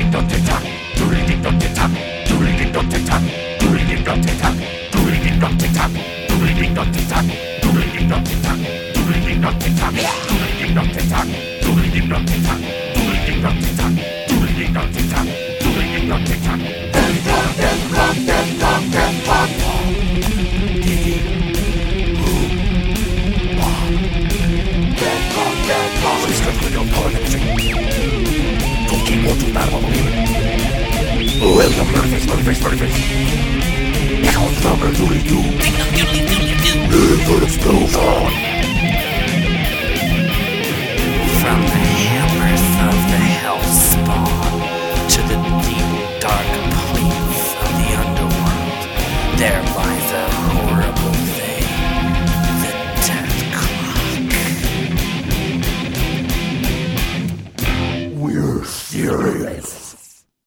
William Murphy's Echoes from a doodly-doo. Live explosion. From the hammers of the hellspawn to the deep dark plains of the underworld, there lies a horrible thing, the Death Clock. We're serious.